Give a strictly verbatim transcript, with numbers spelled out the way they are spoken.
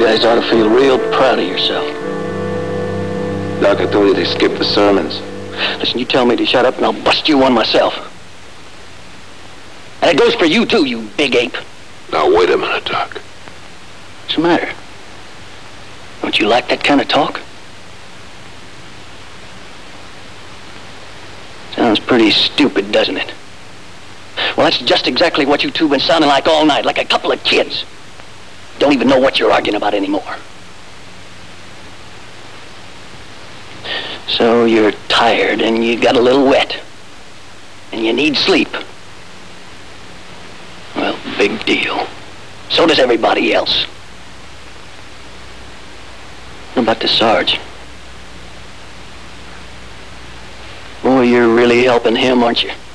guys ought to feel real proud of yourself. Doc, I told you they skipped the sermons. Listen, you tell me to shut up and I'll bust you one myself. And it goes for you too, you big ape. Now, wait a minute, Doc. What's the matter? Don't you like that kind of talk? Sounds pretty stupid, doesn't it? Well, that's just exactly what you two been sounding like all night, like a couple of kids. Don't even know what you're arguing about anymore. So you're tired and you got a little wet. And you need sleep. Well, big deal. So does everybody else. What about the Sarge? Boy, you're really helping him, aren't you?